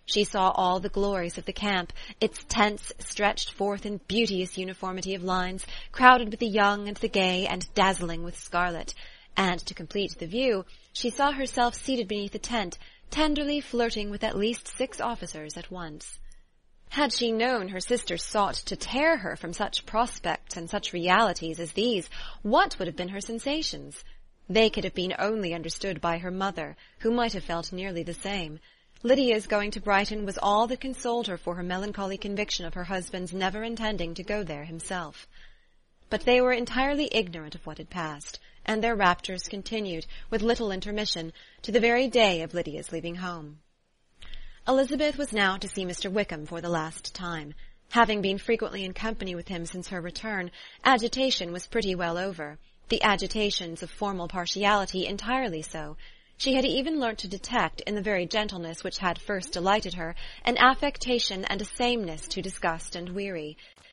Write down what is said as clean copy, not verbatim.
She saw all the glories of the camp, its tents stretched forth in beauteous uniformity of lines, crowded with the young and the gay, and dazzling with scarlet. And to complete the view, she saw herself seated beneath a tent, tenderly flirting with at least 6 officers at once. Had she known her sister sought to tear her from such prospects and such realities as these, what would have been her sensations? They could have been only understood by her mother, who might have felt nearly the same. Lydia's going to Brighton was all that consoled her for her melancholy conviction of her husband's never intending to go there himself. But they were entirely ignorant of what had passed, and their raptures continued, with little intermission, to the very day of Lydia's leaving home. Elizabeth was now to see Mr. Wickham for the last time. Having been frequently in company with him since her return, agitation was pretty well over, the agitations of formal partiality entirely so. She had even learnt to detect, in the very gentleness which had first delighted her, an affectation and a sameness to disgust and weary.